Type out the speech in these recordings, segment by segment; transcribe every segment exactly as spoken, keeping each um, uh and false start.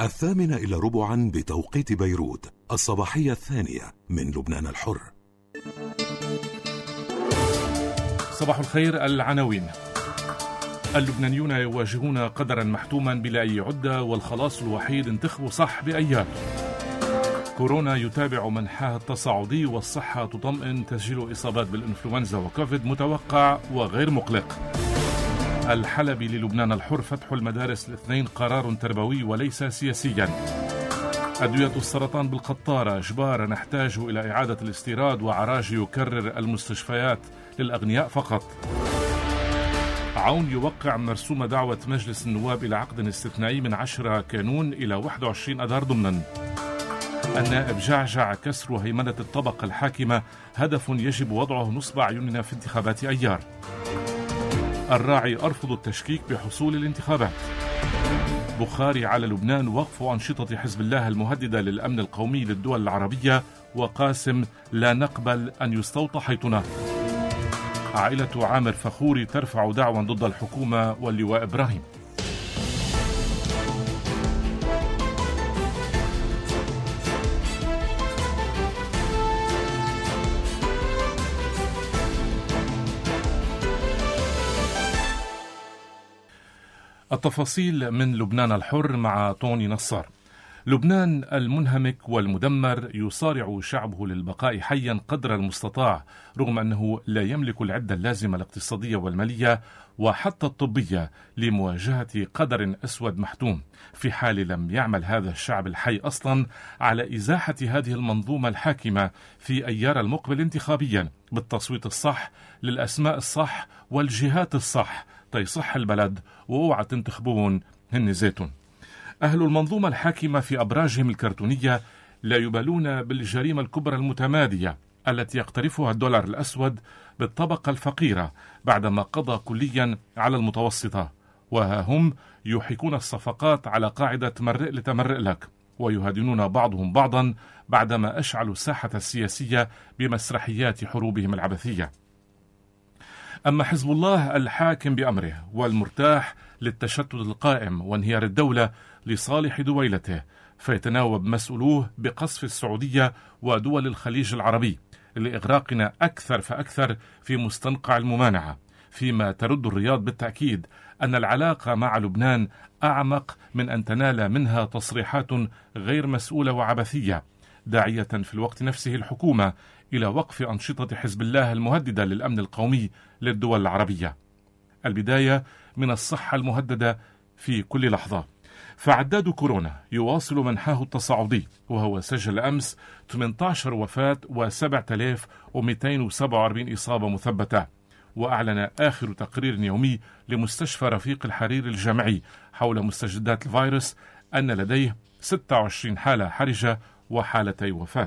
الثامنة إلى ربعا بتوقيت بيروت، الصباحية الثانية من لبنان الحر. صباح الخير. العناوين: اللبنانيون يواجهون قدرا محتوما بلا أي عدة، والخلاص الوحيد انتخبوا صح بأيام. كورونا يتابع منحاه التصاعدي، والصحة تطمئن تسجيل إصابات بالإنفلونزا وكوفيد متوقع وغير مقلق. الحلبي للبنان الحر: فتح المدارس الاثنين قرار تربوي وليس سياسيا. أدوية السرطان بالقطارة: إجبار نحتاج إلى إعادة الاستيراد، وعراج يكرر المستشفيات للأغنياء فقط. عون يوقع مرسوم دعوة مجلس النواب إلى عقد استثنائي من عشرة كانون إلى واحد وعشرين أذار ضمنا. النائب جعجع: كسر هيمنة الطبقة الحاكمة هدف يجب وضعه نصب أعيننا في انتخابات أيار. الراعي: أرفض التشكيك بحصول الانتخابات. بخاري: على لبنان وقف أنشطة حزب الله المهددة للأمن القومي للدول العربية. وقاسم: لا نقبل أن يستوطى حيثنا. عائلة عامر فخوري ترفع دعوى ضد الحكومة واللواء إبراهيم. التفاصيل من لبنان الحر مع طوني نصار. لبنان المنهمك والمدمر يصارع شعبه للبقاء حيا قدر المستطاع، رغم أنه لا يملك العدة اللازمة الاقتصادية والمالية وحتى الطبية لمواجهة قدر أسود محتوم، في حال لم يعمل هذا الشعب الحي أصلا على إزاحة هذه المنظومة الحاكمة في أيار المقبل انتخابيا بالتصويت الصح للأسماء الصح والجهات الصح تيصح البلد، وأوعى تنتخبون هن زيتون. أهل المنظومة الحاكمة في أبراجهم الكرتونية لا يبالون بالجريمة الكبرى المتمادية التي يقترفها الدولار الأسود بالطبقة الفقيرة بعدما قضى كليا على المتوسطة، وها هم يحيكون الصفقات على قاعدة مرئ لتمرئ لك، ويهادنون بعضهم بعضا بعدما أشعلوا الساحة السياسية بمسرحيات حروبهم العبثية. أما حزب الله الحاكم بأمره والمرتاح للتشتت القائم وانهيار الدولة لصالح دويلته، فيتناوب مسؤولوه بقصف السعودية ودول الخليج العربي لإغراقنا أكثر فأكثر في مستنقع الممانعة، فيما ترد الرياض بالتأكيد أن العلاقة مع لبنان أعمق من أن تنال منها تصريحات غير مسؤولة وعبثية، داعية في الوقت نفسه الحكومة إلى وقف أنشطة حزب الله المهددة للأمن القومي للدول العربية. البداية من الصحة المهددة في كل لحظة. فعداد كورونا يواصل منحاه التصاعدي، وهو سجل أمس ثمانية عشر وفاة وسبعة آلاف ومئتين وسبعة وأربعين إصابة مثبتة. وأعلن آخر تقرير يومي لمستشفى رفيق الحرير الجامعي حول مستجدات الفيروس أن لديه ستة وعشرين حالة حرجة وحالتي وفاة.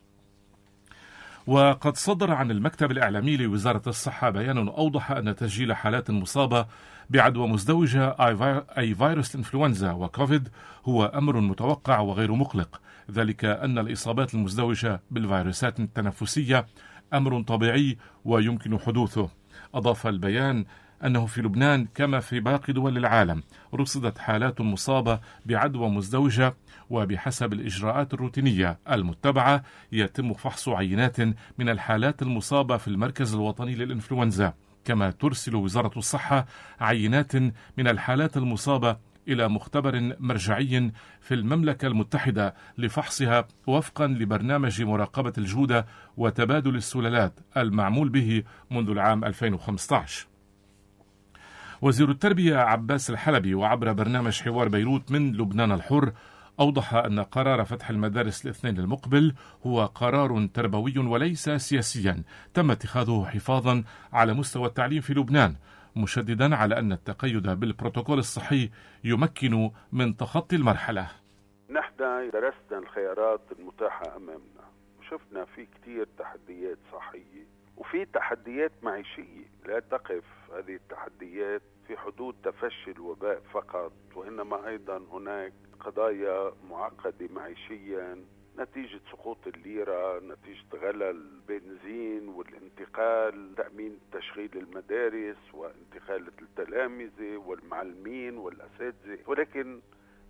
وقد صدر عن المكتب الإعلامي لوزارة الصحة بيان أوضح أن تسجيل حالات مصابة بعدوى مزدوجة أي فيروس إنفلونزا وكوفيد هو أمر متوقع وغير مقلق، ذلك أن الإصابات المزدوجة بالفيروسات التنفسية أمر طبيعي ويمكن حدوثه. أضاف البيان أنه في لبنان كما في باقي دول العالم رصدت حالات مصابة بعدوى مزدوجة، وبحسب الإجراءات الروتينية المتبعة يتم فحص عينات من الحالات المصابة في المركز الوطني للإنفلونزا، كما ترسل وزارة الصحة عينات من الحالات المصابة إلى مختبر مرجعي في المملكة المتحدة لفحصها وفقا لبرنامج مراقبة الجودة وتبادل السلالات المعمول به منذ العام ألفين وخمسة عشر. وزير التربية عباس الحلبي وعبر برنامج حوار بيروت من لبنان الحر أوضح أن قرار فتح المدارس الاثنين المقبل هو قرار تربوي وليس سياسيا تم اتخاذه حفاظا على مستوى التعليم في لبنان، مشددا على أن التقيد بالبروتوكول الصحي يمكن من تخطي المرحلة. نحن درسنا الخيارات المتاحة أمامنا وشفنا في كتير تحديات صحية وفي تحديات معيشية. لا تقف هذه التحديات في حدود تفشي الوباء فقط، وإنما أيضا هناك قضايا معقدة معيشيا نتيجة سقوط الليرة، نتيجة غلاء البنزين والانتقال، تأمين تشغيل المدارس وانتقال التلامذة والمعلمين والأساتذة. ولكن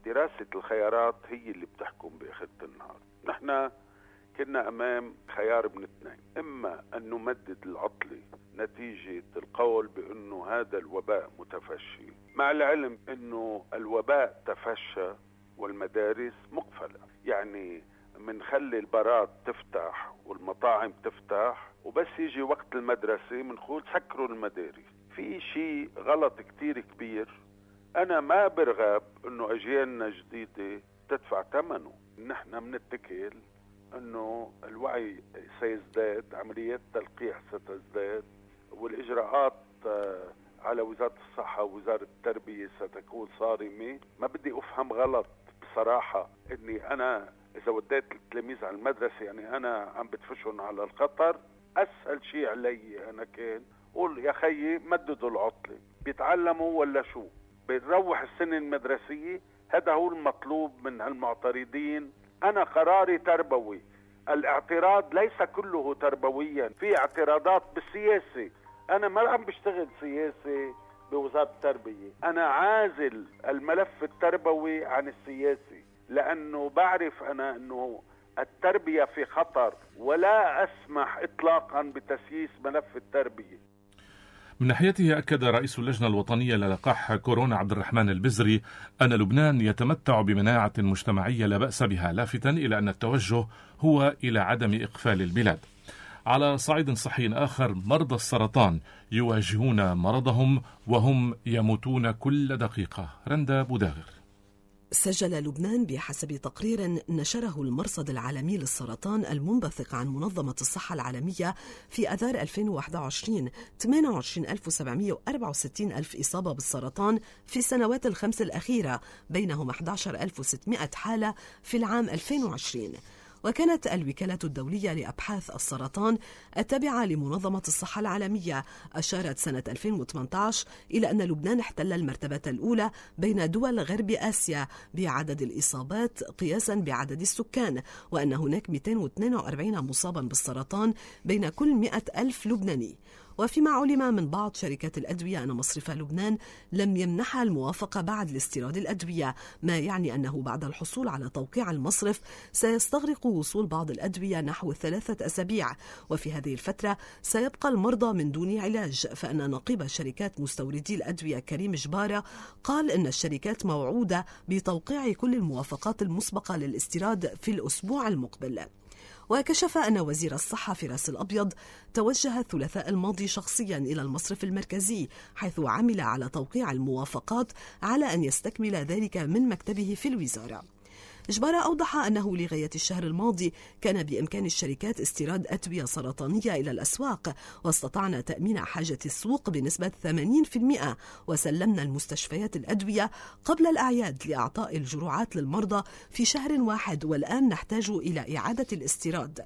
دراسة الخيارات هي اللي بتحكم بآخر النهار. نحن كنا أمام خيار من اثنين، إما أن نمدد العطلة نتيجة القول بأنه هذا الوباء متفشي، مع العلم أنه الوباء تفشى والمدارس مقفلة، يعني منخلي البارات تفتح والمطاعم تفتح، وبس يجي وقت المدرسة منقول سكروا المدارس. في شيء غلط كتير كبير، أنا ما برغب أنه أجيالنا جديدة تدفع ثمنه. نحن منتكل أنه الوعي سيزداد، عمليات تلقيح ستزداد، والإجراءات على وزارة الصحة ووزارة التربية ستكون صارمة. ما بدي أفهم غلط بصراحة أني أنا إذا وديت التلاميذ على المدرسة يعني أنا عم بدفشهم على الخطر. أسهل شيء علي أنا كان قول يا خيي مددوا العطلة، بيتعلموا ولا شو؟ بنروح السنة المدرسية. هذا هو المطلوب من المعترضين. أنا قراري تربوي، الاعتراض ليس كله تربويا، في اعتراضات بالسياسة. أنا ما عم بشتغل سياسة بوزارة التربية، أنا عازل الملف التربوي عن السياسي، لأنه بعرف أنا أنه التربية في خطر، ولا أسمح إطلاقا بتسييس ملف التربية. من ناحيته أكد رئيس اللجنة الوطنية للقاح كورونا عبد الرحمن البزري أن لبنان يتمتع بمناعة مجتمعية لا بأس بها، لافتا إلى أن التوجه هو إلى عدم إقفال البلاد. على صعيد صحي آخر، مرضى السرطان يواجهون مرضهم وهم يموتون كل دقيقة. رندا بوداغر. سجل لبنان بحسب تقرير نشره المرصد العالمي للسرطان المنبثق عن منظمة الصحة العالمية في أذار ألفين وواحد وعشرين ثمانية وعشرين ألف وسبعمائة وأربعة وستين ألف إصابة بالسرطان في السنوات الخمس الأخيرة، بينهم أحد عشر ألف وستمائة حالة في العام ألفين وعشرين. وكانت الوكالة الدولية لأبحاث السرطان التابعة لمنظمة الصحة العالمية أشارت سنة ألفين وثمانية عشر إلى أن لبنان احتل المرتبة الأولى بين دول غرب آسيا بعدد الإصابات قياسا بعدد السكان، وأن هناك مئتين واثنين وأربعين مصابا بالسرطان بين كل مئة ألف لبناني. وفيما علم من بعض شركات الأدوية أن مصرف لبنان لم يمنحها الموافقة بعد لاستيراد الأدوية، ما يعني أنه بعد الحصول على توقيع المصرف سيستغرق وصول بعض الأدوية نحو ثلاثة أسابيع، وفي هذه الفترة سيبقى المرضى من دون علاج. فإن نقيب شركات مستوردي الأدوية كريم جبارة قال إن الشركات موعودة بتوقيع كل الموافقات المسبقة للاستيراد في الأسبوع المقبل. وكشف أن وزير الصحة فراس الأبيض توجه الثلاثاء الماضي شخصيا إلى المصرف المركزي، حيث عمل على توقيع الموافقات على أن يستكمل ذلك من مكتبه في الوزارة. جبارة أوضح أنه لغاية الشهر الماضي كان بإمكان الشركات استيراد أدوية سرطانية إلى الأسواق، واستطعنا تأمين حاجة السوق بنسبة ثمانين بالمئة، وسلمنا المستشفيات الأدوية قبل الأعياد لإعطاء الجرعات للمرضى في شهر واحد، والآن نحتاج إلى إعادة الاستيراد.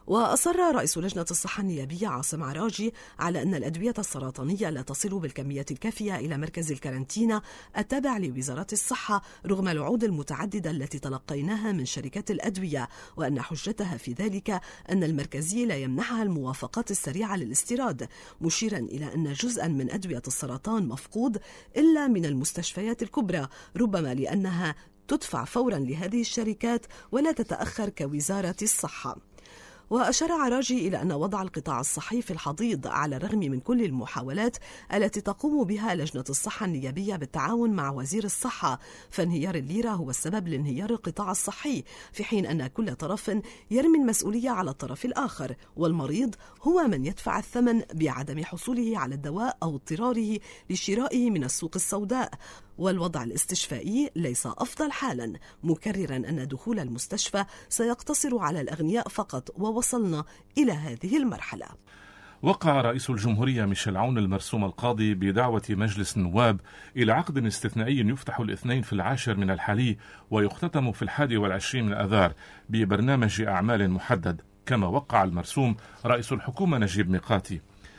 وأصر رئيس لجنة الصحة النيابية عاصم عراجي على أن الأدوية السرطانية لا تصل بالكمية الكافية إلى مركز الكارنتينا التابع لوزارة الصحة رغم الوعود المتعددة التي تلقيناها من شركات الأدوية، وأن حجتها في ذلك أن المركزي لا يمنحها الموافقات السريعة للاستيراد، مشيرا إلى أن جزءا من أدوية السرطان مفقود إلا من المستشفيات الكبرى، ربما لأنها تدفع فورا لهذه الشركات ولا تتأخر كوزارة الصحة. وأشار عراجي إلى أن وضع القطاع الصحي في الحضيض على الرغم من كل المحاولات التي تقوم بها لجنة الصحة النيابية بالتعاون مع وزير الصحة، فانهيار الليرة هو السبب لانهيار القطاع الصحي، في حين أن كل طرف يرمي المسؤولية على الطرف الآخر، والمريض هو من يدفع الثمن بعدم حصوله على الدواء أو اضطراره لشرائه من السوق السوداء. والوضع الاستشفائي ليس أفضل حالا، مكررا أن دخول المستشفى سيقتصر على الأغنياء فقط، ووصلنا إلى هذه المرحلة. وقع رئيس الجمهورية ميشيل عون المرسوم القاضي بدعوة مجلس النواب إلى عقد استثنائي يفتح الاثنين في العاشر من الحالي ويختتم في الحادي والعشرين من أذار ببرنامج أعمال محدد، كما وقع المرسوم رئيس الحكومة نجيب ميقاتي.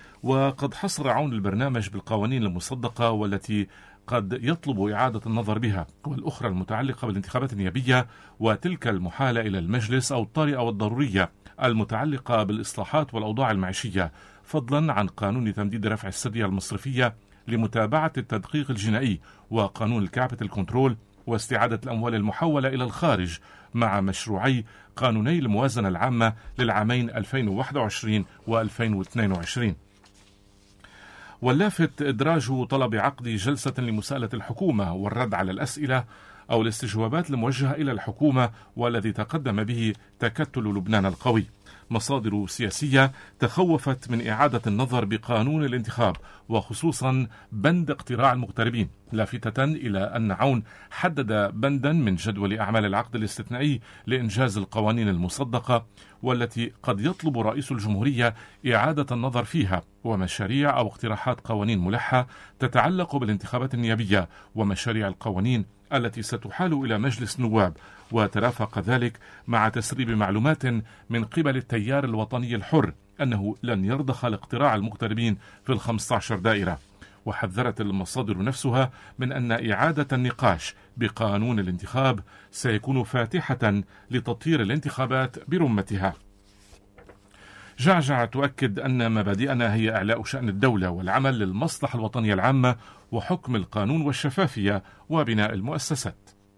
وقد حصر عون البرنامج بالقوانين المصدقة والتي قد يطلب إعادة النظر بها، والأخرى المتعلقة بالانتخابات النيابية، وتلك المحالة إلى المجلس أو الطارئة والضرورية المتعلقة بالإصلاحات والأوضاع المعيشية، فضلا عن قانون تمديد رفع السرية المصرفية لمتابعة التدقيق الجنائي، وقانون الكابيتال كنترول واستعادة الأموال المحولة إلى الخارج مع مشروعي قانوني الموازنة العامة للعامين ألفين وواحد وعشرين وألفين واثنين وعشرين. واللافت إدراج طلب عقد جلسة لمساءلة الحكومة والرد على الأسئلة أو الاستجوابات الموجهة إلى الحكومة، والذي تقدم به تكتل لبنان القوي. مصادر سياسية تخوفت من إعادة النظر بقانون الانتخاب وخصوصا بند اقتراع المغتربين، لافتة إلى أن عون حدد بندا من جدول أعمال العقد الاستثنائي لإنجاز القوانين المصدقة، والتي قد يطلب رئيس الجمهورية إعادة النظر فيها، ومشاريع أو اقتراحات قوانين ملحة تتعلق بالانتخابات النيابية ومشاريع القوانين التي ستحال إلى مجلس النواب. وترافق ذلك مع تسريب معلومات من قبل التيار الوطني الحر أنه لن يرضخ لاقتراع المغتربين في الخمسة عشر دائرة. وحذرت المصادر نفسها من أن إعادة النقاش بقانون الانتخاب سيكون فاتحة لتطهير الانتخابات برمتها. جعجع تؤكد أن مبادئنا هي إعلاء شأن الدولة والعمل للمصلحة الوطنية العامة وحكم القانون والشفافية وبناء المؤسسات.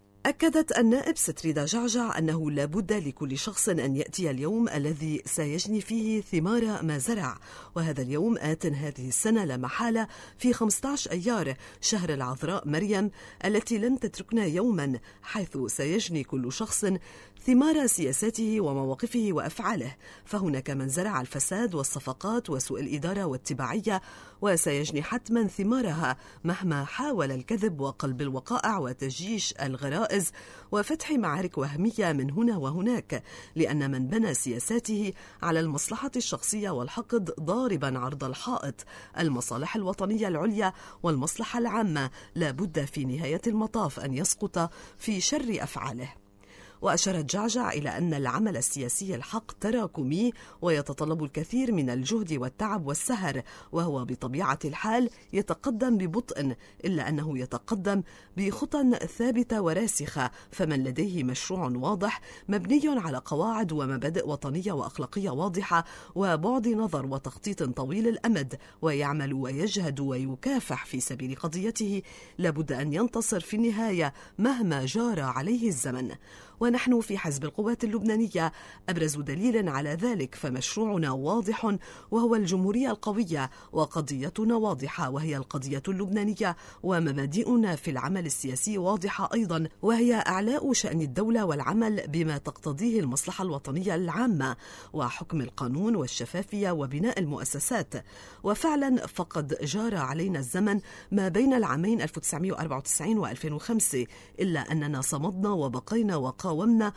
أكدت النائب ستريدا جعجع أنه لا بد لكل شخص أن يأتي اليوم الذي سيجني فيه ثمار ما زرع، وهذا اليوم آت هذه السنة لا محالة في خمسة عشر أيار شهر العذراء مريم التي لم تتركنا يوما، حيث سيجني كل شخص ثمار سياساته ومواقفه وأفعاله. فهناك من زرع الفساد والصفقات وسوء الإدارة والتبعية، وسيجني حتما ثمارها مهما حاول الكذب وقلب الوقائع وتجيش الغرائز وفتح معارك وهمية من هنا وهناك، لأن من بنى سياساته على المصلحة الشخصية والحقد ضاربا عرض الحائط المصالح الوطنية العليا والمصلحة العامة لا بد في نهاية المطاف أن يسقط في شر أفعاله. وأشارت جعجع إلى أن العمل السياسي الحق تراكمي ويتطلب الكثير من الجهد والتعب والسهر، وهو بطبيعة الحال يتقدم ببطء، إلا أنه يتقدم بخطى ثابتة وراسخة. فمن لديه مشروع واضح مبني على قواعد ومبادئ وطنية وأخلاقية واضحة وبعد نظر وتخطيط طويل الأمد، ويعمل ويجهد ويكافح في سبيل قضيته، لابد أن ينتصر في النهاية مهما جار عليه الزمن. ونحن في حزب القوات اللبنانية أبرز دليل على ذلك، فمشروعنا واضح وهو الجمهورية القوية، وقضيتنا واضحة وهي القضية اللبنانية، ومبادئنا في العمل السياسي واضحة أيضا وهي إعلاء شأن الدولة والعمل بما تقتضيه المصلحة الوطنية العامة وحكم القانون والشفافية وبناء المؤسسات. وفعلا فقد جار علينا الزمن ما بين العامين ألف وتسعمائة وأربعة وتسعين وألفين وخمسة، إلا أننا صمدنا وبقينا وقاومنا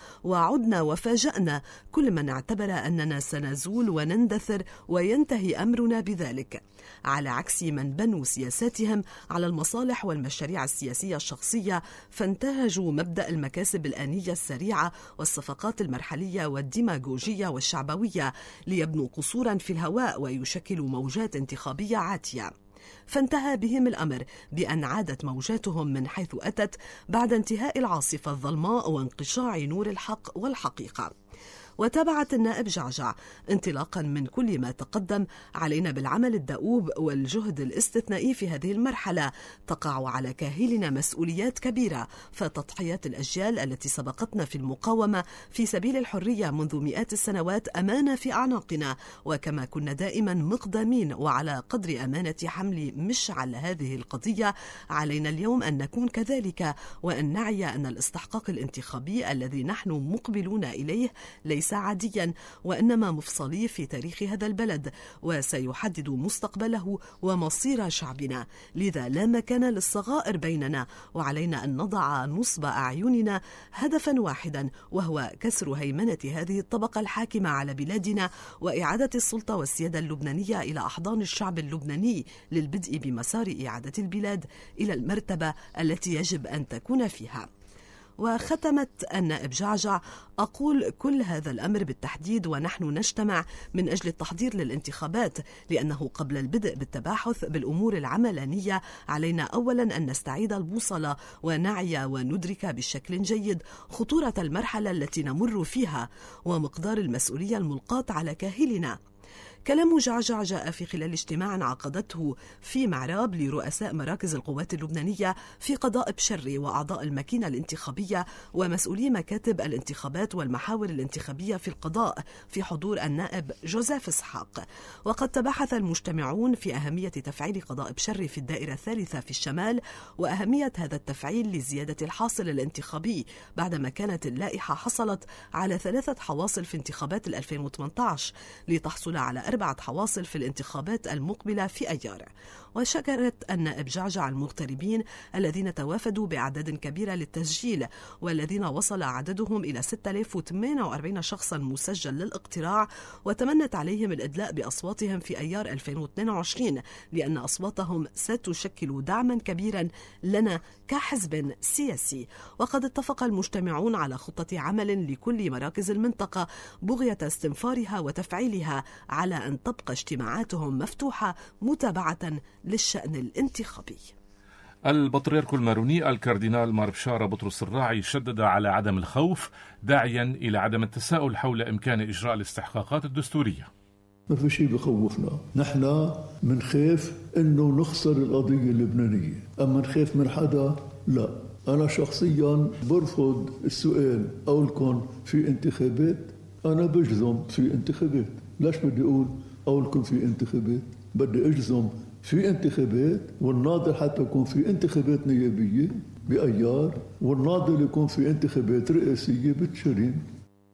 وعدنا وفاجأنا كل من اعتبر أننا سنزول ونندثر وينتهي أمرنا بذلك، على عكس من بنوا سياساتهم على المصالح والمشاريع السياسية الشخصية، فانتهجوا مبدأ المكاسب الآنية السريعة والصفقات المرحلية والديماغوجية والشعبوية ليبنوا قصورا في الهواء ويشكلوا موجات انتخابية عاتية. فانتهى بهم الأمر بأن عادت موجاتهم من حيث أتت بعد انتهاء العاصفة الظلماء وانقشاع نور الحق والحقيقة. وتابعت النائب جعجع: انطلاقا من كل ما تقدم، علينا بالعمل الدؤوب والجهد الاستثنائي في هذه المرحلة. تقع على كاهلنا مسؤوليات كبيرة، فتضحيات الأجيال التي سبقتنا في المقاومة في سبيل الحرية منذ مئات السنوات أمانة في أعناقنا، وكما كنا دائما مقدمين وعلى قدر أمانة حمل مشعل هذه القضية، علينا اليوم أن نكون كذلك، وأن نعي أن الاستحقاق الانتخابي الذي نحن مقبلون إليه ليس عاديا، وإنما مفصلي في تاريخ هذا البلد، وسيحدد مستقبله ومصير شعبنا. لذا لا مكان للصغائر بيننا، وعلينا أن نضع نصب أعيننا هدفا واحدا، وهو كسر هيمنة هذه الطبقة الحاكمة على بلادنا، وإعادة السلطة والسيادة اللبنانية إلى أحضان الشعب اللبناني، للبدء بمسار إعادة البلاد إلى المرتبة التي يجب أن تكون فيها. وختمت النائب جعجع: أقول كل هذا الأمر بالتحديد ونحن نجتمع من أجل التحضير للانتخابات، لأنه قبل البدء بالتباحث بالأمور العملانية علينا أولا أن نستعيد البوصلة ونعي وندرك بشكل جيد خطورة المرحلة التي نمر فيها ومقدار المسؤولية الملقاة على كاهلنا. كلام جعجع جاء في خلال اجتماع عقدته في معراب لرؤساء مراكز القوات اللبنانية في قضاء بشري وأعضاء الماكينة الانتخابية ومسؤولي مكاتب الانتخابات والمحاور الانتخابية في القضاء في حضور النائب جوزيف إسحاق. وقد تباحث المجتمعون في أهمية تفعيل قضاء بشري في الدائرة الثالثة في الشمال وأهمية هذا التفعيل لزيادة الحاصل الانتخابي بعدما كانت اللائحة حصلت على ثلاثة حواصل في انتخابات ألفين وثمانية عشر لتحصل على أربعة حواصل في الانتخابات المقبلة في أيار. وشكرت النائب جعجع المغتربين الذين توافدوا بأعداد كبيرة للتسجيل والذين وصل عددهم إلى ستة آلاف وثمانية وأربعين شخصا مسجل للاقتراع، وتمنت عليهم الإدلاء بأصواتهم في أيار ألفين واثنين وعشرين لأن أصواتهم ستشكل دعما كبيرا لنا كحزب سياسي. وقد اتفق المجتمعون على خطة عمل لكل مراكز المنطقة بغية استنفارها وتفعيلها على أن تبقى اجتماعاتهم مفتوحة متابعة للشأن الانتخابي. البطريرك الماروني الكاردينال مار بشارة بطرس الراعي شدد على عدم الخوف داعيا إلى عدم التساؤل حول إمكان إجراء الاستحقاقات الدستورية. ما في شيء بخوفنا، نحن منخاف إنه نخسر القضية اللبنانية، أما نخاف من حدا لا. أنا شخصيا برفض السؤال أقولكم في انتخابات، أنا بجزم في انتخابات. ليش بدي أقول أقولكم في انتخابات؟ بدي أجزم في انتخابات، والناضل حتى يكون في انتخابات نيابية بأيار، والناضل يكون في انتخابات رئاسية بتشرين.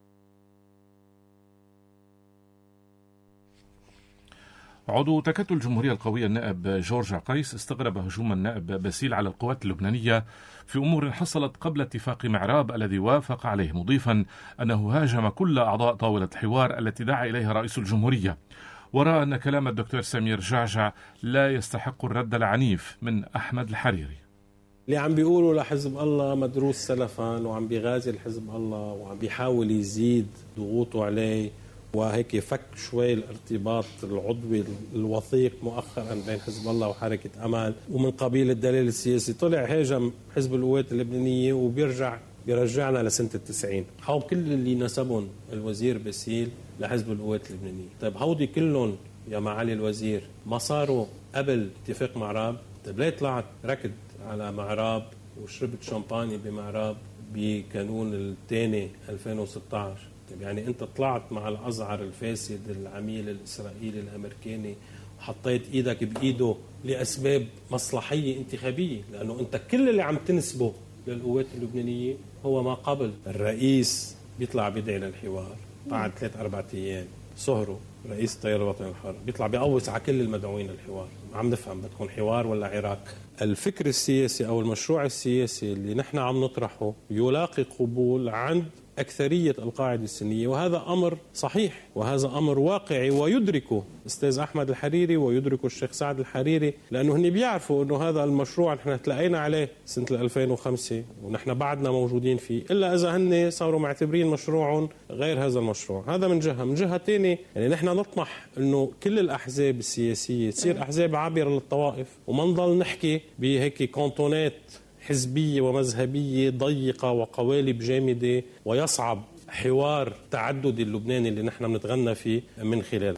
عضو تكتل الجمهورية القوية النائب جورج عقيس استغرب هجوم النائب باسيل على القوات اللبنانية في أمور حصلت قبل اتفاق معراب الذي وافق عليه، مضيفا أنه هاجم كل أعضاء طاولة الحوار التي دعا إليها رئيس الجمهورية، ورأى أن كلام الدكتور سمير جعجع لا يستحق الرد العنيف من أحمد الحريري. اللي عم بيقولوا لحزب الله مدروس سلفا وعم بيغازي الحزب الله وعم بيحاول يزيد ضغوطه عليه، وهيك فك شوي الارتباط العضوي الوثيق مؤخرا بين حزب الله وحركة أمل ومن قبيل الدليل السياسي. طلع هاجم حزب القوات اللبنانية وبيرجع بيرجعنا لسنة التسعين. هاو كل اللي نسبهم الوزير باسيل لحزب القوات اللبنانية. طيب هودي كلهم يا معالي الوزير ما صاروا قبل اتفاق معراب؟ طيب ليه طلعت ركض على معراب وشربت شامباني بمعراب بكانون الثاني ألفين وستة عشر؟ طيب يعني انت طلعت مع الأزعر الفاسد العميل الإسرائيلي الأمريكاني وحطيت ايدك بإيده لأسباب مصلحية انتخابية، لأنه انت كل اللي عم تنسبه للقوات اللبنانية هو ما قبل. الرئيس بيطلع بيدعي للحوار بعد ثلاث أربعة أيام، صهره رئيس التيار الوطني الحر بيطلع بيقوص على كل المدعوين للحوار. عم نفهم بدكم حوار ولا عراق؟ الفكر السياسي أو المشروع السياسي اللي نحن عم نطرحه يلاقي قبول عند أكثرية القاعدة السنية، وهذا أمر صحيح وهذا أمر واقعي ويدركه أستاذ أحمد الحريري ويدركه الشيخ سعد الحريري، لأنه هن بيعرفوا أنه هذا المشروع نحن تلاقينا عليه سنة ألفين وخمسة ونحن بعدنا موجودين فيه، إلا إذا هن صاروا معتبرين مشروعهم غير هذا المشروع. هذا من جهة. من جهة ثانية يعني نحن نطمح أنه كل الأحزاب السياسية تصير أحزاب عابرة للطوائف وما نضل نحكي بهيك كونتونات حزبية ومذهبية ضيقة وقوالب جامدة ويصعب حوار تعددي اللبناني اللي نحن بنتغنى فيه من خلاله.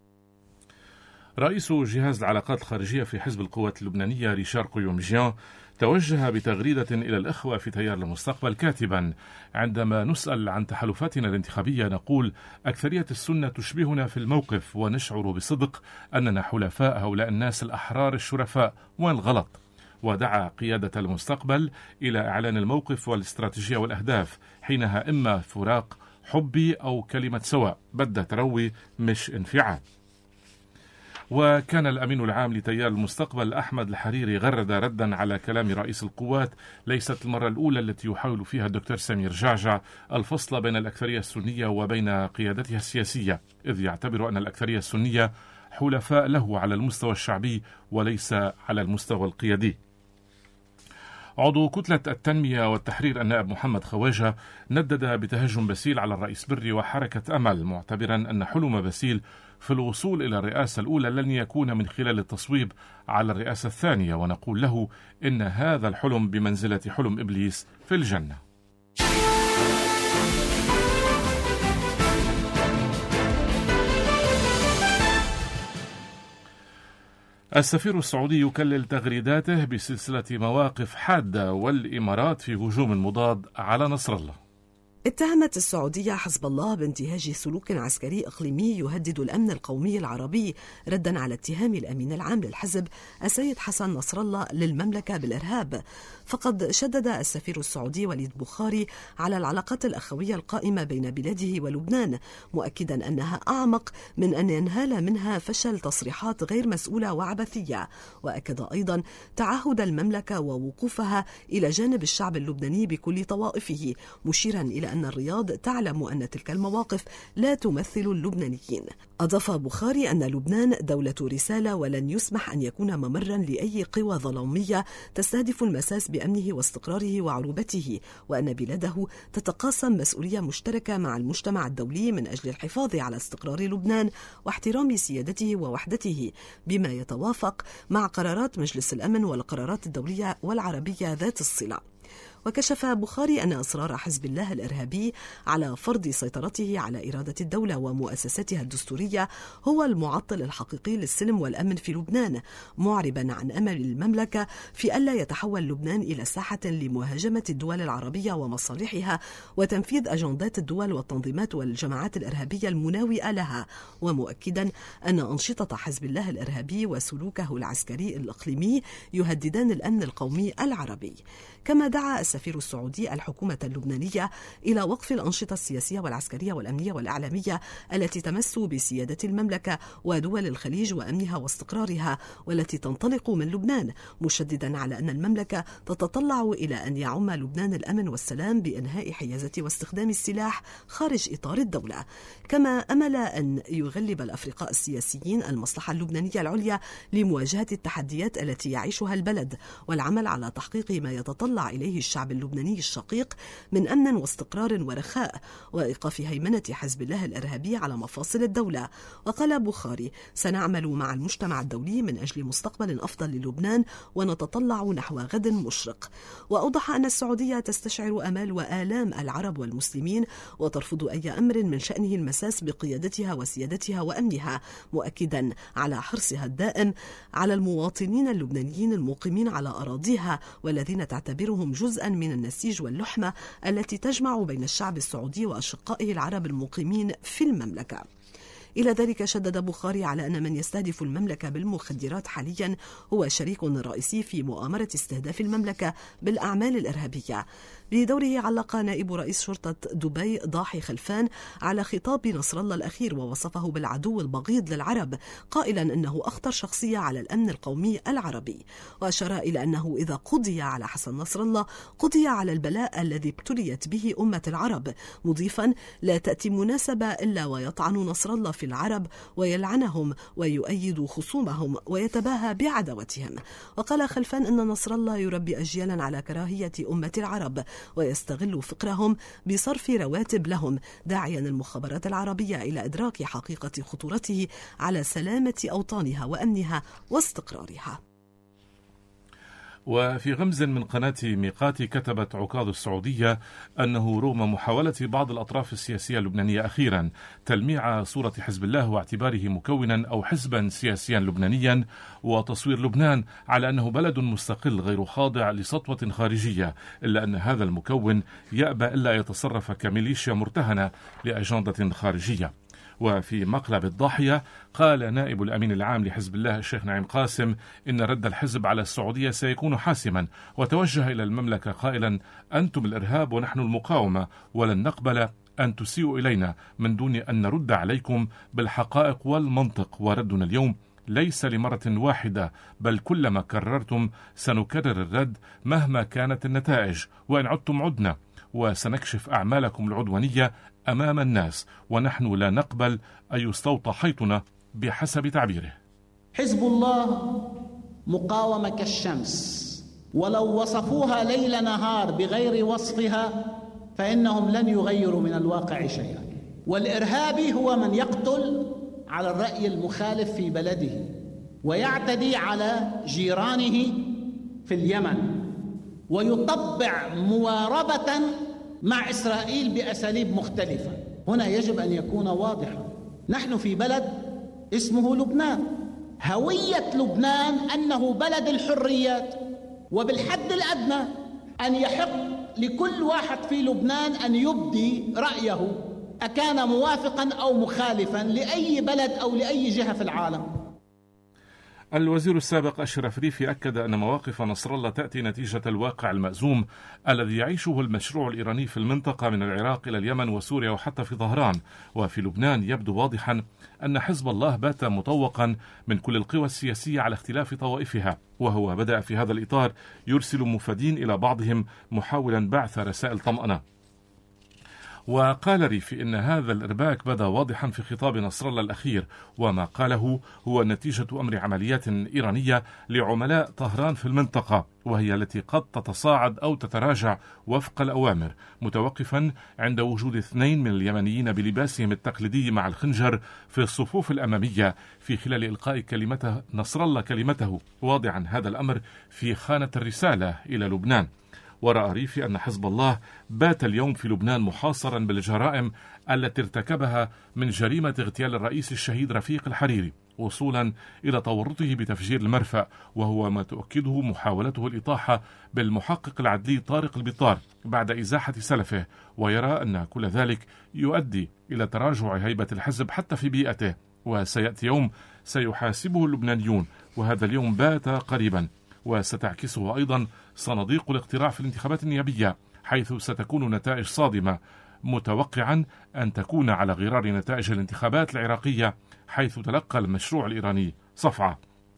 رئيس جهاز العلاقات الخارجية في حزب القوات اللبنانية ريشار قيومجيان توجه بتغريدة إلى الإخوة في تيار المستقبل كاتبا: عندما نسأل عن تحالفاتنا الانتخابية نقول أكثرية السنة تشبهنا في الموقف ونشعر بصدق أننا حلفاء هؤلاء الناس الأحرار الشرفاء، وين الغلط؟ ودعا قيادة المستقبل إلى إعلان الموقف والاستراتيجية والأهداف، حينها إما فراق حبي أو كلمة سواء، بدها تروي مش انفعال. وكان الأمين العام لتيار المستقبل أحمد الحريري غرد ردا على كلام رئيس القوات: ليست المرة الأولى التي يحاول فيها الدكتور سمير جعجع الفصل بين الأكثرية السنية وبين قيادتها السياسية، إذ يعتبر أن الأكثرية السنية حلفاء له على المستوى الشعبي وليس على المستوى القيادي. عضو كتلة التنمية والتحرير النائب محمد خواجة ندد بتهجم باسيل على الرئيس بري وحركة أمل، معتبرا أن حلم باسيل في الوصول إلى الرئاسة الأولى لن يكون من خلال التصويب على الرئاسة الثانية، ونقول له إن هذا الحلم بمنزلة حلم إبليس في الجنة. السفير السعودي يكلل تغريداته بسلسلة مواقف حادة والإمارات في هجوم مضاد على نصر الله. اتهمت السعودية حزب الله بانتهاج سلوك عسكري إقليمي يهدد الأمن القومي العربي ردا على اتهام الأمين العام للحزب السيد حسن نصر الله للمملكة بالإرهاب. فقد شدد السفير السعودي وليد بخاري على العلاقات الأخوية القائمة بين بلاده ولبنان، مؤكدا أنها أعمق من أن ينهال منها فشل تصريحات غير مسؤولة وعبثية. وأكد أيضا تعهد المملكة ووقوفها إلى جانب الشعب اللبناني بكل طوائفه، مشيرا إلى أن الرياض تعلم أن تلك المواقف لا تمثل اللبنانيين. أضاف بخاري أن لبنان دولة رسالة ولن يسمح أن يكون ممرا لأي قوى ظلامية تستهدف المساس بأمنه واستقراره وعروبته، وأن بلاده تتقاسم مسؤولية مشتركة مع المجتمع الدولي من أجل الحفاظ على استقرار لبنان واحترام سيادته ووحدته، بما يتوافق مع قرارات مجلس الأمن والقرارات الدولية والعربية ذات الصلة. وكشف بخاري أن إصرار حزب الله الإرهابي على فرض سيطرته على إرادة الدولة ومؤسساتها الدستورية هو المعطل الحقيقي للسلم والأمن في لبنان، معربا عن أمل المملكة في ألا يتحول لبنان إلى ساحة لمهاجمة الدول العربية ومصالحها وتنفيذ أجندات الدول والتنظيمات والجماعات الإرهابية المناوئة لها، ومؤكدا أن أنشطة حزب الله الإرهابي وسلوكه العسكري الإقليمي يهددان الأمن القومي العربي. كما دعا السفير السعودي الحكومة اللبنانية إلى وقف الأنشطة السياسية والعسكرية والأمنية والإعلامية التي تمس بسيادة المملكة ودول الخليج وأمنها واستقرارها والتي تنطلق من لبنان، مشددا على أن المملكة تتطلع إلى أن يعم لبنان الأمن والسلام بإنهاء حيازة واستخدام السلاح خارج إطار الدولة. كما أمل أن يغلب الأفرقاء السياسيين المصلحة اللبنانية العليا لمواجهة التحديات التي يعيشها البلد والعمل على تحقيق ما يتطلع إليه الشعب اللبناني الشقيق من أمن واستقرار ورخاء وإيقاف هيمنة حزب الله الإرهابي على مفاصل الدولة. وقال بخاري: سنعمل مع المجتمع الدولي من أجل مستقبل أفضل للبنان ونتطلع نحو غد مشرق. وأوضح أن السعودية تستشعر أمال وآلام العرب والمسلمين وترفض أي أمر من شأنه المساس بقيادتها وسيادتها وأمنها، مؤكدا على حرصها الدائم على المواطنين اللبنانيين المقيمين على أراضيها والذين تعتبرهم جزءا من النسيج واللحمة التي تجمع بين الشعب السعودي وأشقائه العرب المقيمين في المملكة. إلى ذلك شدد بخاري على أن من يستهدف المملكة بالمخدرات حاليا هو شريك رئيسي في مؤامرة استهداف المملكة بالأعمال الإرهابية. بدوره علق نائب رئيس شرطة دبي ضاحي خلفان على خطاب نصر الله الأخير ووصفه بالعدو البغيض للعرب، قائلا أنه أخطر شخصية على الأمن القومي العربي، وأشار إلى أنه إذا قضي على حسن نصر الله قضي على البلاء الذي ابتليت به أمة العرب، مضيفا: لا تأتي مناسبة إلا ويطعن نصر الله في العرب ويلعنهم ويؤيد خصومهم ويتباهى بعداوتهم. وقال خلفان أن نصر الله يربي أجيالا على كراهية أمة العرب ويستغل فقرهم بصرف رواتب لهم، داعيا المخابرات العربية إلى إدراك حقيقة خطورته على سلامة أوطانها وأمنها واستقرارها. وفي غمز من قناة ميقاتي كتبت عكاظ السعودية أنه رغم محاولة بعض الأطراف السياسية اللبنانية أخيرا تلميع صورة حزب الله واعتباره مكونا أو حزبا سياسيا لبنانيا وتصوير لبنان على أنه بلد مستقل غير خاضع لسطوة خارجية، إلا أن هذا المكون يأبى إلا يتصرف كميليشيا مرتهنة لأجندة خارجية. وفي مقلب الضاحية قال نائب الأمين العام لحزب الله الشيخ نعيم قاسم إن رد الحزب على السعودية سيكون حاسما، وتوجه إلى المملكة قائلا: أنتم الإرهاب ونحن المقاومة، ولن نقبل أن تسيئوا إلينا من دون أن نرد عليكم بالحقائق والمنطق، وردنا اليوم ليس لمرة واحدة بل كلما كررتم سنكرر الرد مهما كانت النتائج، وإن عدتم عدنا، وسنكشف أعمالكم العدوانية أمام الناس، ونحن لا نقبل أن يستوطى حيطنا بحسب تعبيره. حزب الله مقاومة كالشمس، ولو وصفوها ليل نهار بغير وصفها فإنهم لن يغيروا من الواقع شيئا. والإرهابي هو من يقتل على الرأي المخالف في بلده ويعتدي على جيرانه في اليمن ويطبع مواربة مع إسرائيل بأساليب مختلفة. هنا يجب أن يكون واضحا: نحن في بلد اسمه لبنان، هوية لبنان أنه بلد الحريات، وبالحد الأدنى أن يحق لكل واحد في لبنان أن يبدي رأيه أكان موافقا أو مخالفا لأي بلد أو لأي جهة في العالم. الوزير السابق أشرف ريفي أكد أن مواقف نصر الله تأتي نتيجة الواقع المأزوم الذي يعيشه المشروع الإيراني في المنطقة من العراق إلى اليمن وسوريا وحتى في ظهران. وفي لبنان يبدو واضحا أن حزب الله بات مطوقا من كل القوى السياسية على اختلاف طوائفها، وهو بدأ في هذا الإطار يرسل مفادين إلى بعضهم محاولا بعث رسائل طمأنة. وقال ريفي إن هذا الإرباك بدا واضحا في خطاب نصر الله الأخير، وما قاله هو نتيجة أمر عمليات إيرانية لعملاء طهران في المنطقة، وهي التي قد تتصاعد أو تتراجع وفق الأوامر، متوقفا عند وجود اثنين من اليمنيين بلباسهم التقليدي مع الخنجر في الصفوف الأمامية في خلال إلقاء كلمته نصر الله كلمته، واضعا هذا الأمر في خانة الرسالة إلى لبنان. ورأى ريفي أن حزب الله بات اليوم في لبنان محاصرا بالجرائم التي ارتكبها من جريمة اغتيال الرئيس الشهيد رفيق الحريري وصولا إلى تورطه بتفجير المرفأ، وهو ما تؤكده محاولته الإطاحة بالمحقق العدلي طارق البطار بعد إزاحة سلفه، ويرى أن كل ذلك يؤدي إلى تراجع هيبة الحزب حتى في بيئته، وسيأتي يوم سيحاسبه اللبنانيون، وهذا اليوم بات قريبا، وستعكسه أيضا صناديق الاقتراع في الانتخابات النيابية، حيث ستكون نتائج صادمة، متوقعا أن تكون على غرار نتائج الانتخابات العراقية حيث تلقى المشروع الإيراني صفعة.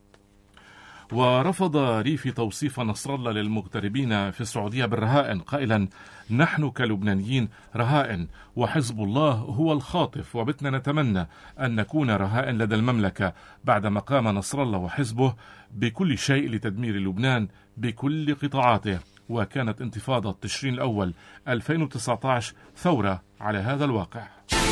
ورفض ريفي توصيف نصر الله للمغتربين في السعودية بالرهائن، قائلا: نحن كلبنانيين رهائن، وحزب الله هو الخاطف، وبتنا نتمنى أن نكون رهائن لدى المملكة بعدما قام نصر الله وحزبه بكل شيء لتدمير لبنان بكل قطاعاته. وكانت انتفاضة تشرين الأول ألفين وتسعة عشر ثورة على هذا الواقع.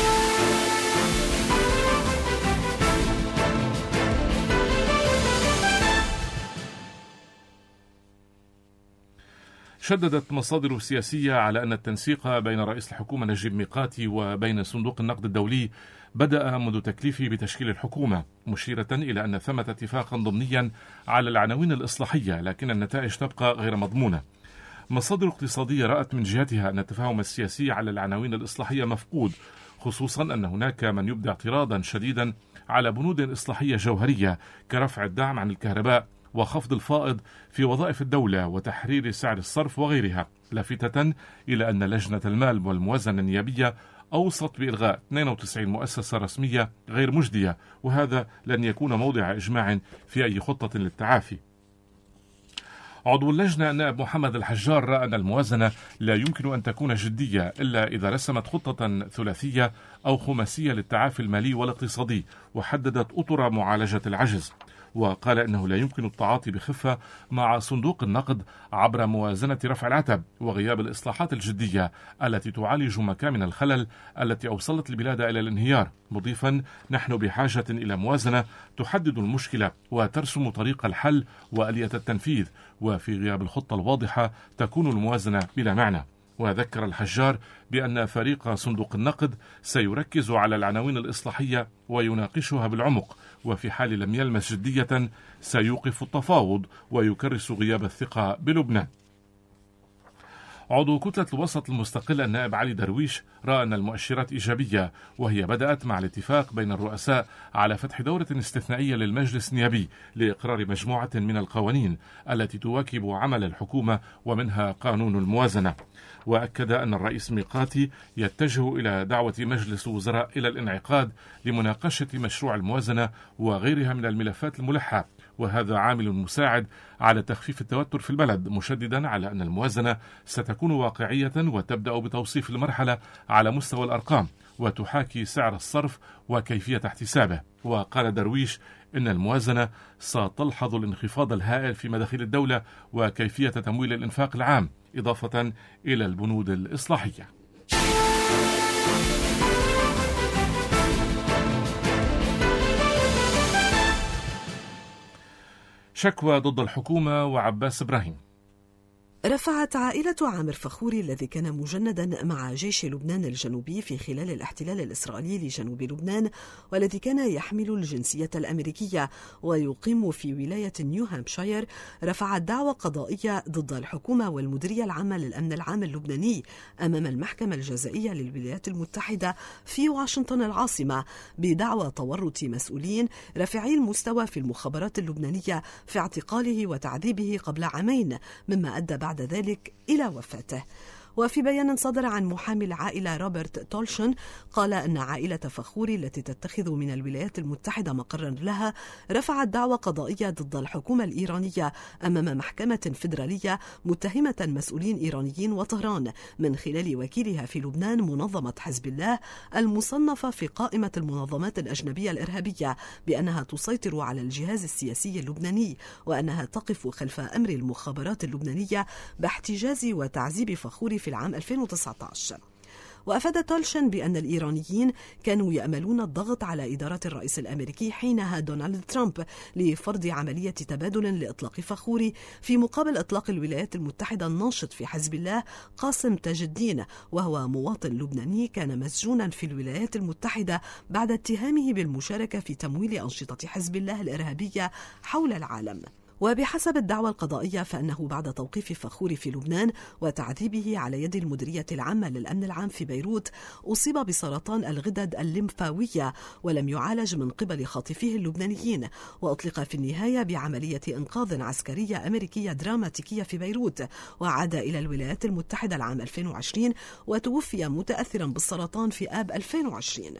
شددت مصادر سياسية على أن التنسيق بين رئيس الحكومة نجيب ميقاتي وبين صندوق النقد الدولي بدأ منذ تكليفه بتشكيل الحكومة، مشيرة إلى أن ثمة اتفاقا ضمنيا على العناوين الإصلاحية، لكن النتائج تبقى غير مضمونة. مصادر اقتصادية رأت من جهتها أن التفاهم السياسي على العناوين الإصلاحية مفقود، خصوصا أن هناك من يبدي اعتراضا شديدا على بنود إصلاحية جوهرية كرفع الدعم عن الكهرباء وخفض الفائض في وظائف الدولة وتحرير سعر الصرف وغيرها، لافتة إلى أن لجنة المال والموازنة النيابية أوصت بإلغاء اثنين وتسعين مؤسسة رسمية غير مجدية، وهذا لن يكون موضع إجماع في أي خطة للتعافي. عضو اللجنة النائب محمد الحجار رأى أن الموازنة لا يمكن أن تكون جدية إلا إذا رسمت خطة ثلاثية أو خماسية للتعافي المالي والاقتصادي، وحددت أطر معالجة العجز، وقال إنه لا يمكن التعاطي بخفة مع صندوق النقد عبر موازنة رفع العتب وغياب الإصلاحات الجدية التي تعالج مكامن الخلل التي أوصلت البلاد إلى الانهيار، مضيفا: نحن بحاجة إلى موازنة تحدد المشكلة وترسم طريق الحل وآلية التنفيذ، وفي غياب الخطة الواضحة تكون الموازنة بلا معنى. وذكر الحجار بأن فريق صندوق النقد سيركز على العناوين الإصلاحية ويناقشها بالعمق، وفي حال لم يلمس جدية سيوقف التفاوض ويكرس غياب الثقة بلبنان. عضو كتلة الوسط المستقلة النائب علي درويش رأى أن المؤشرات إيجابية، وهي بدأت مع الاتفاق بين الرؤساء على فتح دورة استثنائية للمجلس النيابي لإقرار مجموعة من القوانين التي تواكب عمل الحكومة ومنها قانون الموازنة. وأكد أن الرئيس ميقاتي يتجه إلى دعوة مجلس وزراء إلى الانعقاد لمناقشة مشروع الموازنة وغيرها من الملفات الملحة، وهذا عامل مساعد على تخفيف التوتر في البلد، مشددا على أن الموازنة ستكون واقعية وتبدأ بتوصيف المرحلة على مستوى الأرقام وتحاكي سعر الصرف وكيفية احتسابه. وقال درويش إن الموازنة ستلحظ الانخفاض الهائل في مداخيل الدولة وكيفية تمويل الإنفاق العام، إضافة إلى البنود الإصلاحية. شكوى ضد الحكومة وعباس إبراهيم. رفعت عائلة عامر فخوري الذي كان مجندا مع جيش لبنان الجنوبي في خلال الاحتلال الإسرائيلي لجنوب لبنان، والذي كان يحمل الجنسية الأمريكية ويقيم في ولاية نيو هامبشاير، رفعت دعوى قضائية ضد الحكومة والمديرية العامة للأمن العام اللبناني أمام المحكمة الجزائية للولايات المتحدة في واشنطن العاصمة بدعوى تورط مسؤولين رفيعي المستوى في المخابرات اللبنانية في اعتقاله وتعذيبه قبل عامين، مما أدى بعد بعد ذلك إلى وفاته. وفي بيان صدر عن محامي العائلة روبرت تولشن قال أن عائلة فخوري التي تتخذ من الولايات المتحدة مقرا لها رفعت دعوى قضائية ضد الحكومة الإيرانية أمام محكمة فيدرالية متهمة مسؤولين إيرانيين وطهران من خلال وكيلها في لبنان منظمة حزب الله المصنفة في قائمة المنظمات الأجنبية الإرهابية بأنها تسيطر على الجهاز السياسي اللبناني، وأنها تقف خلف أمر المخابرات اللبنانية باحتجاز وتعذيب فخوري في العام ألفين وتسعة عشر. وأفاد تولشن بأن الإيرانيين كانوا يأملون الضغط على إدارة الرئيس الأمريكي حينها دونالد ترامب لفرض عملية تبادل لإطلاق فخوري في مقابل إطلاق الولايات المتحدة الناشط في حزب الله قاسم تاج الدين، وهو مواطن لبناني كان مسجونا في الولايات المتحدة بعد اتهامه بالمشاركة في تمويل أنشطة حزب الله الإرهابية حول العالم. وبحسب الدعوى القضائية فإنه بعد توقيف فخوري في لبنان وتعذيبه على يد المديرية العامة للأمن العام في بيروت أصيب بسرطان الغدد الليمفاوية ولم يعالج من قبل خاطفيه اللبنانيين، وأطلق في النهاية بعملية إنقاذ عسكرية أمريكية دراماتيكية في بيروت، وعاد إلى الولايات المتحدة العام ألفين وعشرين وتوفي متأثرا بالسرطان في آب ألفين وعشرين.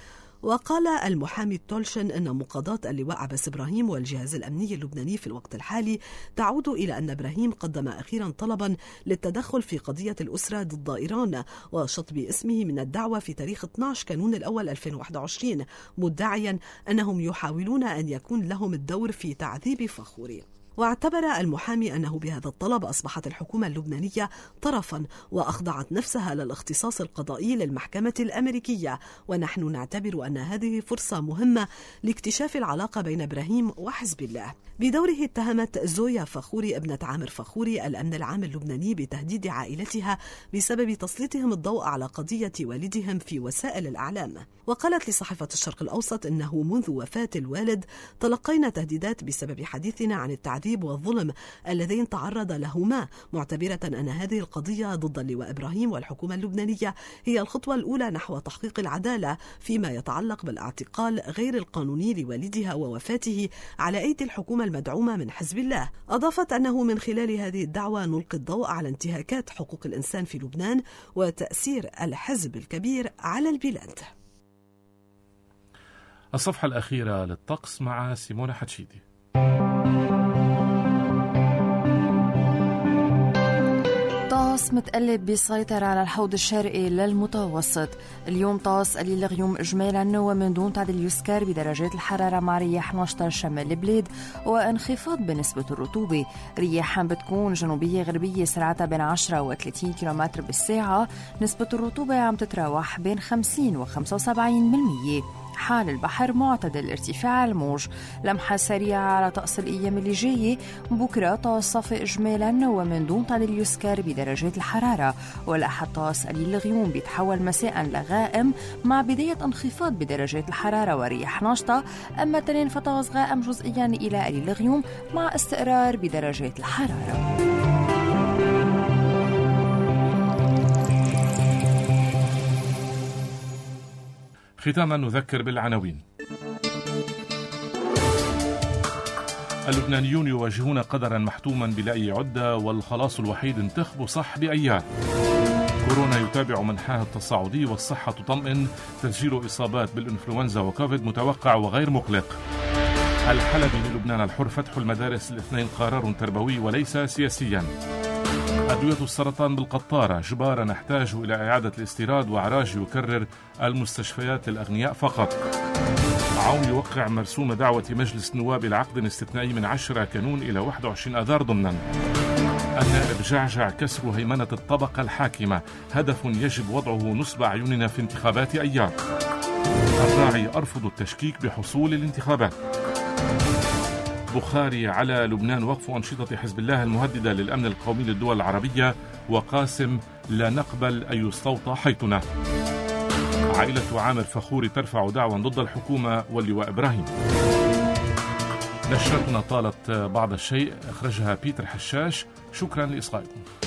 وقال المحامي تولشن أن مقاضاة اللواء عباس إبراهيم والجهاز الأمني اللبناني في الوقت الحالي تعود إلى أن إبراهيم قدم أخيرا طلبا للتدخل في قضية الأسرة ضد إيران وشطب اسمه من الدعوة في تاريخ اثني عشر كانون الأول ألفين وواحد وعشرين، مدعيا أنهم يحاولون أن يكون لهم الدور في تعذيب فخوري. واعتبر المحامي أنه بهذا الطلب أصبحت الحكومة اللبنانية طرفا وأخضعت نفسها للاختصاص القضائي للمحكمة الأمريكية، ونحن نعتبر أن هذه فرصة مهمة لاكتشاف العلاقة بين إبراهيم وحزب الله. بدوره اتهمت زويا فخوري ابنة عامر فخوري الأمن العام اللبناني بتهديد عائلتها بسبب تسليطهم الضوء على قضية والدهم في وسائل الأعلام. وقالت لصحيفة الشرق الأوسط إنه منذ وفاة الوالد تلقينا تهديدات بسبب حديثنا عن التعذيب والظلم الذين تعرض لهما، معتبرة أن هذه القضية ضد اللواء إبراهيم والحكومة اللبنانية هي الخطوة الأولى نحو تحقيق العدالة فيما يتعلق بالاعتقال غير القانوني لوالدها ووفاته على أيدي الحكومة المدعومة من حزب الله. أضافت أنه من خلال هذه الدعوة نلقي الضوء على انتهاكات حقوق الإنسان في لبنان وتأثير الحزب الكبير على البلاد. الصفحة الأخيرة للطقس مع سيمونة حتشيدي. طقس متقلب بيسيطر على الحوض الشرقي للمتوسط. اليوم طقس قليل الغيوم إجمالا ومن دون تعديل يسكر بدرجات الحرارة مع رياح نشطة شمال البلاد وانخفاض بنسبة الرطوبة. رياح بتكون جنوبية غربية سرعتها بين عشرة وثلاثين كيلومتر بالساعة. نسبة الرطوبة عم تتراوح بين خمسين وخمسة وسبعين بالمية. حال البحر معتدل ارتفاع الموج. لمحة سريعة على طقس الأيام اللي جاية. بكرة طقس صافي إجمالا ومن دون تعديل يسكر بدرجات الحرارة، والأحد طقس قليل الغيوم بيتحول مساء لغائم مع بداية انخفاض بدرجات الحرارة ورياح نشطة. أما تنين فطقس غائم جزئيا إلى قليل الغيوم مع استقرار بدرجات الحرارة. ختاما نذكر بالعناوين. اللبنانيون يواجهون قدرا محتوما بلا أي عدة والخلاص الوحيد انتخبوا صح بأيام. كورونا يتابع منحاها التصاعدي والصحة تطمئن. تسجيل إصابات بالإنفلونزا وكوفيد متوقع وغير مقلق. الحلبي للبنان الحر فتح المدارس الاثنين قرار تربوي وليس سياسيا. أدوية السرطان بالقطارة جبارا نحتاج إلى إعادة الاستيراد، وعراج يكرر المستشفيات للأغنياء فقط. عون يوقع مرسوم دعوة مجلس النواب إلى عقد استثنائي من عشرة كانون إلى واحد وعشرين آذار ضمنا. النائب جعجع كسر هيمنة الطبقة الحاكمة هدف يجب وضعه نصب أعيننا في انتخابات أيار. الراعي أرفض التشكيك بحصول الانتخابات. بخاري على لبنان وقف أنشطة حزب الله المهددة للأمن القومي للدول العربية، وقاسم لا نقبل أن يستوطى حيثنا. عائلة عامر فخوري ترفع دعوى ضد الحكومة واللواء إبراهيم. نشرتنا طالت بعض الشيء، أخرجها بيتر حشاش. شكرا لإصغائكم.